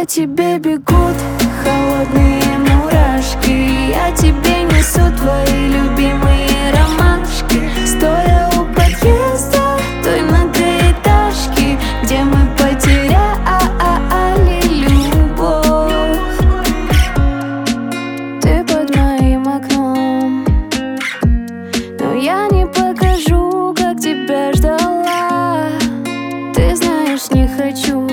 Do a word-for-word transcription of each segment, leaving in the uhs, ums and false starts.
По тебе бегут холодные мурашки, я тебе несу твои любимые ромашки. Стоя у подъезда той многоэтажки, где мы потеряли любовь. Ты под моим окном, но я не покажу, как тебя ждала. Ты знаешь, не хочу,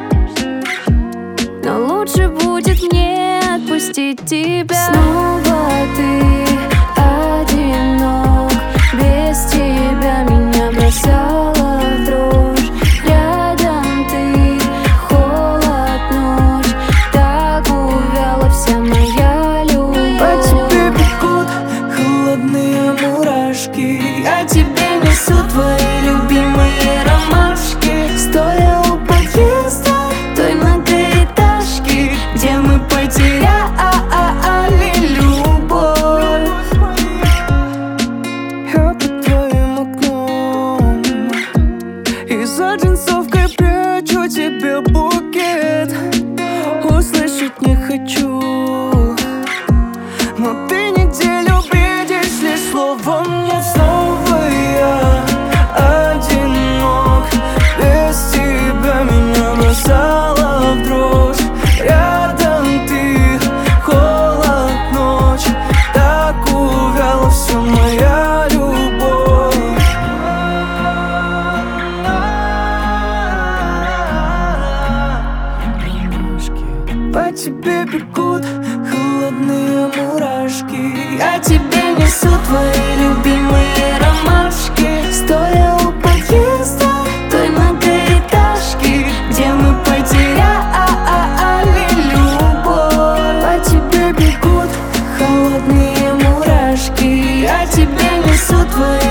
но лучше будет мне отпустить тебя. Снова ты одинок, без тебя меня бросала в дрожь. Рядом ты, холод, ночь, так увяла вся моя любовь. По тебе бегут холодные мурашки, я тебе несу твои любимые ромашки. Стоя у подъезда той многоэтажки, где мы потеряли любовь. Я под твоим окном, и за джинсовкой прячу тебе букет. Услышать не хочу, но ты неделю бредишь лишь словом нет. Снова я одинок, без тебя меня бросала в дрожь. Рядом ты, холод, ночь, так увяла вся моя любовь. По тебе бегут холодные мурашки, Я тебе несу твои любимые ромашки. Стоя у подъезда той многоэтажки, где мы потеряли любовь. по тебе бегут Холодные мурашки, я тебе несу твои